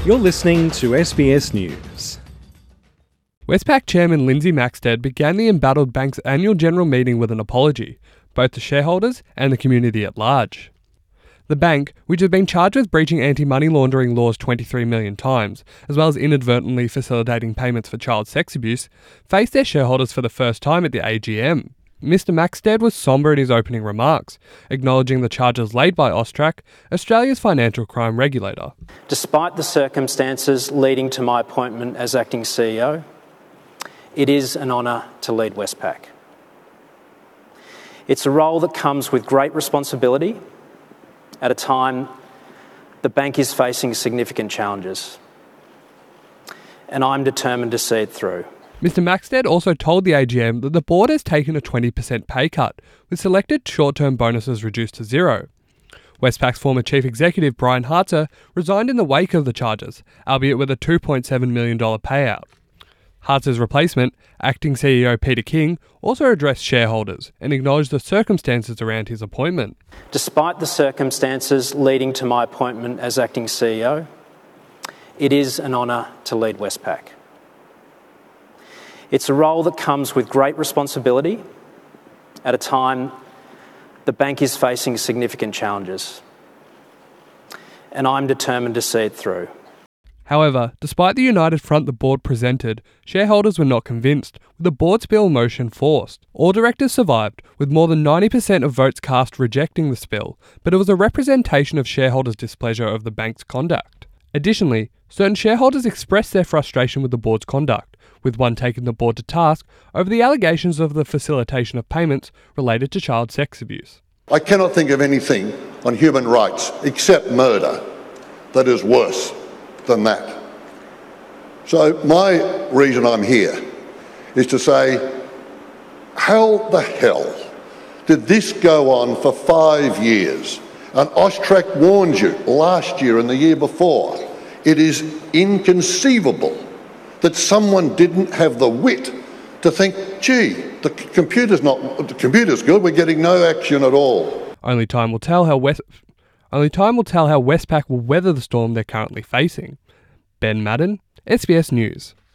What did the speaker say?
You're listening to SBS News. Westpac Chairman Lindsay Maxted began the embattled bank's annual general meeting with an apology, both to shareholders and the community at large. The bank, which has been charged with breaching anti-money laundering laws 23 million times, as well as inadvertently facilitating payments for child sex abuse, faced their shareholders for the first time at the AGM. Mr Maxted was sombre in his opening remarks, acknowledging the charges laid by AUSTRAC, Australia's financial crime regulator. Despite the circumstances leading to my appointment as acting CEO, it is an honour to lead Westpac. It's a role that comes with great responsibility at a time the bank is facing significant challenges, and I'm determined to see it through. Mr Maxted also told the AGM that the board has taken a 20% pay cut, with selected short-term bonuses reduced to zero. Westpac's former chief executive Brian Hartzer resigned in the wake of the charges, albeit with a $2.7 million payout. Hartzer's replacement, acting CEO Peter King, also addressed shareholders and acknowledged the circumstances around his appointment. Despite the circumstances leading to my appointment as acting CEO, it is an honour to lead Westpac. It's a role that comes with great responsibility at a time the bank is facing significant challenges, and I'm determined to see it through. However, despite the united front the board presented, shareholders were not convinced, with the board spill motion forced. All directors survived, with more than 90% of votes cast rejecting the spill, but it was a representation of shareholders' displeasure of the bank's conduct. Additionally, certain shareholders expressed their frustration with the board's conduct, with one taking the board to task over the allegations of the facilitation of payments related to child sex abuse. I cannot think of anything on human rights except murder that is worse than that. So my reason I'm here is to say, how the hell did this go on for 5 years? And AUSTRAC warned you last year and the year before. It is inconceivable that someone didn't have the wit to think, gee, the computer's good, we're getting no action at all. Only time will tell how Westpac will weather the storm they're currently facing. Ben Madden, SBS News.